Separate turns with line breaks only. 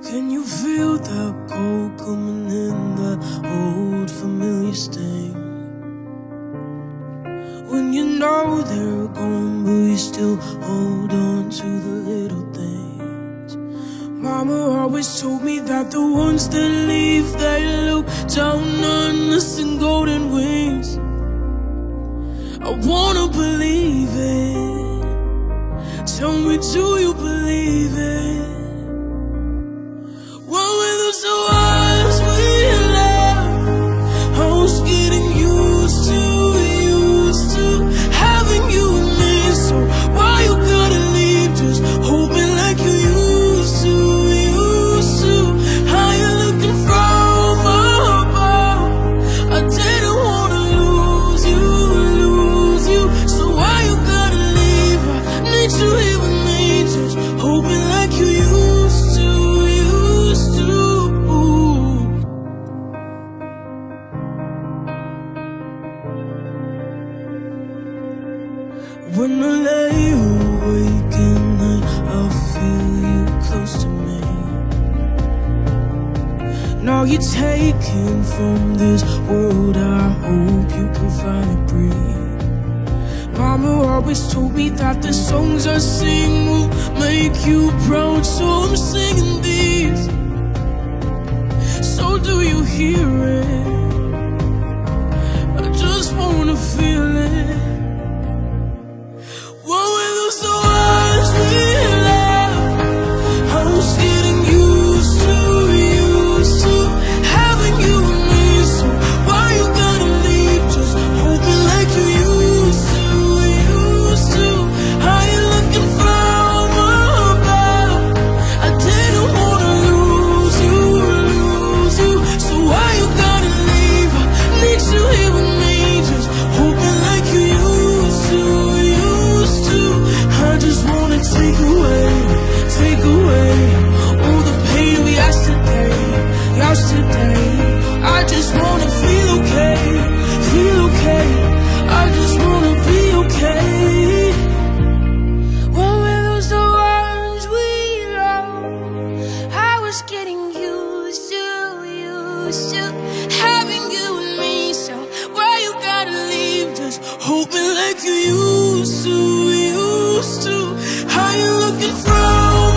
Can you feel that cold coming in, that old familiar stain? When you know they're gone, but you still hold on to the little things. Mama always told me that the ones that leave, they look down on us in golden wings. I wanna believe it. Tell me, do you believe it? When we lose the ones we love, I was getting used to having you with me. So why you gotta leave? Just hold me like you used to. How you looking from above? I didn't wanna lose you. So why you gotta leave? I need you here with me. Just hold me like you used to. When I lay awake at night, I feel you close to me. Now you're taken from this world, I hope you can finally breathe. Mama always told me that the songs I sing will make you proud, so I'm singing these. So do you hear it? I just wanna feel it. Take away all the pain we yesterday. I just wanna feel okay. I just wanna be okay. When we lose the ones we love, I was getting used to having you with me. So why you gotta leave? Just hold me like you used to. How you looking from